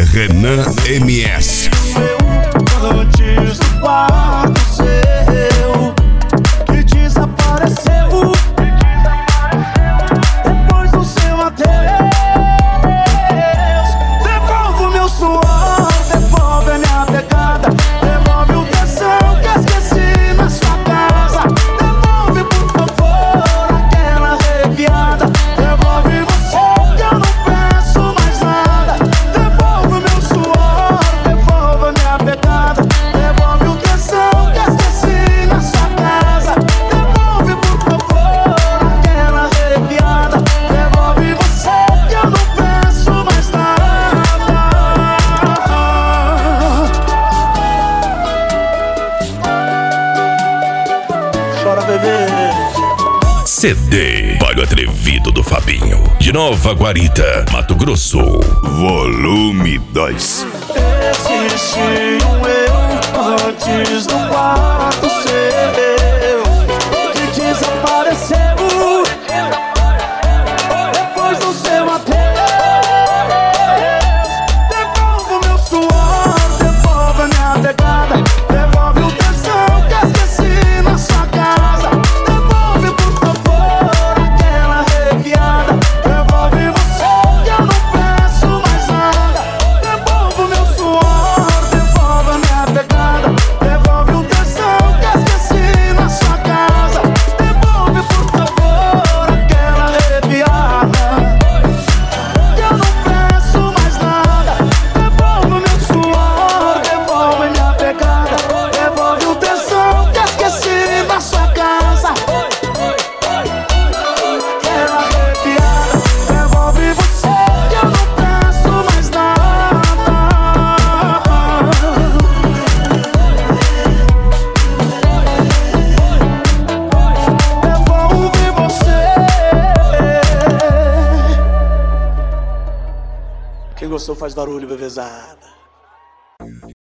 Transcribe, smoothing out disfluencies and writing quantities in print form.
Renan MS. Antes do quarto seu, que desapareceu depois do seu adeus. Devolve o meu suor, devolve a minha pegada, devolve o tesão que esqueci na sua casa. Devolve, por favor, aquela arrepiada. Devolve você, que eu não peço mais nada. Devolve o meu suor, devolve a minha pegada, devolve o tesão que esqueci na sua casa. Devolve, por favor, aquela arrepiada. Devolve você, que eu não peço mais nada. Chora, bebê. CD Palho Atrevido do Fabinho, de Nova Guarita, Mato Grosso. Volume 2. Existe um eu antes do quarto seu, que desapareceu depois do seu adeus. Devolve o meu suor, devolve a minha pegada, devolve o tesão que esqueci na sua casa. Devolve, por favor, aquela arrepiada. Devolve você, que eu não peço mais nada. Devolve o meu suor, devolve a minha pegada, devolve o tesão que esqueci na sua casa. Devolve, por favor, aquela arrepiada, que eu não peço mais nada. Devolve o meu suor, devolve a minha pegada, devolve o tesão que esqueci na sua casa. Aquela arrepiada, devolve você, que eu não peço mais nada. Devolve você. Quem gostou faz barulho, bebezada.